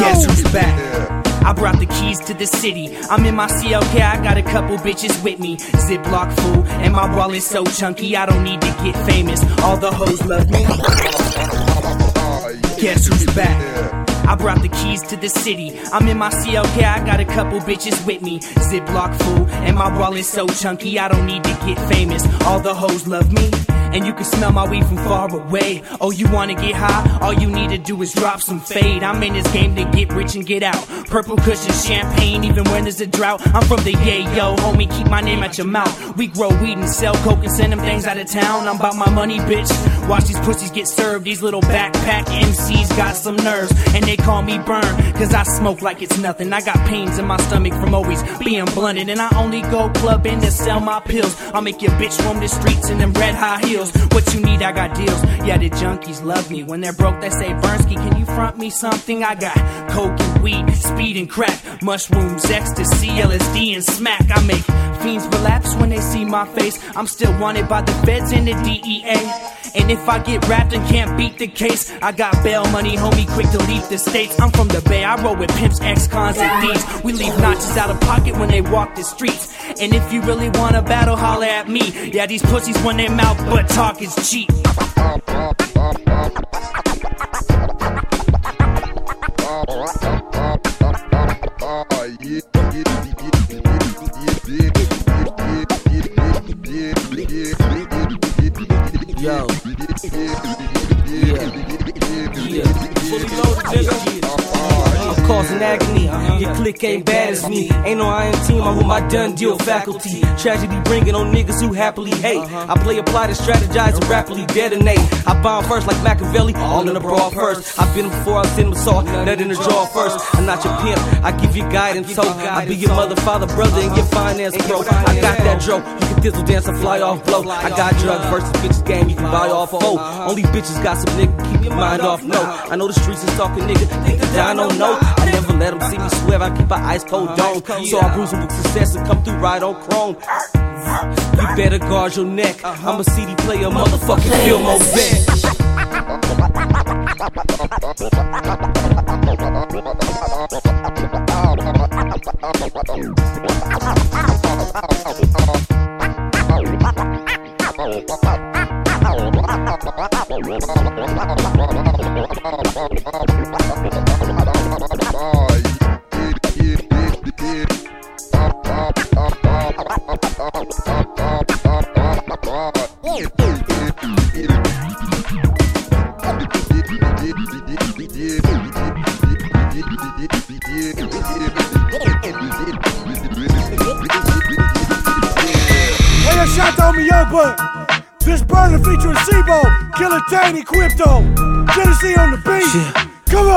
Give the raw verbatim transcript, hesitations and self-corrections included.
Guess who's back? I brought the keys to the city. I'm in my C L K, I got a couple bitches with me. Ziploc full, and my wallet's so chunky I don't need to get famous. All the hoes love me. Guess who's back? I brought the keys to the city. I'm in my C L K, I got a couple bitches with me. Ziploc full, and my wallet's so chunky I don't need to get famous. All the hoes love me, and you can smell my weed from far away. Oh, you wanna get high? All you need to do is drop some fade. I'm in this game to get rich and get out. Purple cushion, champagne, even when there's a drought. I'm from the yayo, homie, keep my name out your mouth. We grow weed and sell coke and send them things out of town. I'm about my money, bitch. Watch these pussies get served. These little backpack M Cs got some nerves, and they call me Burn, cause I smoke like it's nothing. I got pains in my stomach from always being blunted, and I only go clubbing to sell my pills. I'll make your bitch roam the streets in them red high heels. What you need, I got deals. Yeah, the junkies love me. When they're broke, they say, Bernsky, can you front me something? I got coke and weed, speed and crack, mushrooms, ecstasy, L S D and smack. I make fiends relapse when they see my face. I'm still wanted by the feds and the D E A. And if I get wrapped and can't beat the case, I got bail money, homie, quick to leave the states. I'm from the Bay, I roll with pimps, ex-cons, and thieves. We leave notches out of pocket when they walk the streets. And if you really wanna battle, holler at me. Yeah, these pussies when they mouth, but talk is cheap. Yo. Yeah. Yeah. Fully loaded, nigga. I'm causing agony. Your clique ain't bad as me. Ain't no I am team, I'm with my done deal faculty. Tragedy bringing on niggas who happily hate. I play, apply to strategize and rapidly detonate. I bomb first like Machiavelli, all in the brawl first. I've been before, I'll send them salt, nut in the draw first. I'm not your pimp, I give you guidance, so I be your mother, father, brother, and your finance bro. I got that dro, you can thizzle dance and fly off blow. I got drugs versus bitches game, you can buy off a hoe. Only bitches got some nigga, keep your mind off, no. I know the streets is talking nigga, think that I don't know. I never let them see me swear, I keep an ice cold dome. So I bruise them with success and come through right on chrome. You better guard your neck, I'm a C D player, motherfucking feel more vet. Hey, shout out me yo, but this burner featuring Sebo, Killer Tiny, Crypto, Tennessee on the beat. Come on.